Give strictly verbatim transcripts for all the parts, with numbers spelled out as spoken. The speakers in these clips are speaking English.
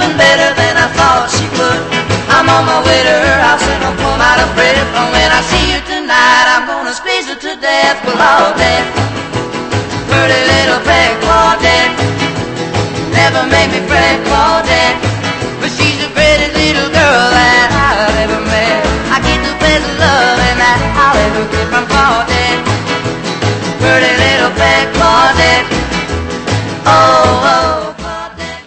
loving better than I thought she would. I'm on my way to her house and I'm plumb out of breath. And when I see her tonight, I'm gonna squeeze her to death. Well, all day, pretty little peg Claudette, never make me fret Claudette, but she's the prettiest little girl that I've ever met. I get the best of love and that I'll ever get from Claudette, pretty little peg Claudette. Oh, oh, Claudette.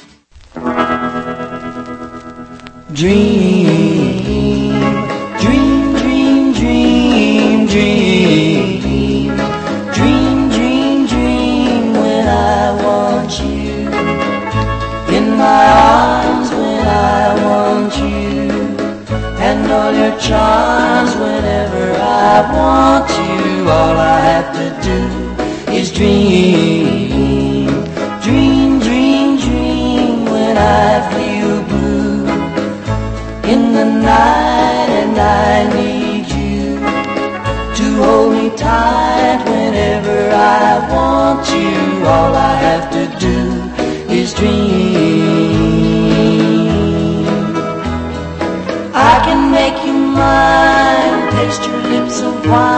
Dream, dream, dream, dream, dream, dream, dream, dream when I want you in my arms, when I want you, and all your charms whenever I want you. All I have to do is dream, dream, dream, dream when I feel blue in the night and I need you to hold me tight whenever I want you. All I have to do is dream. I can make you mine, taste your lips of wine,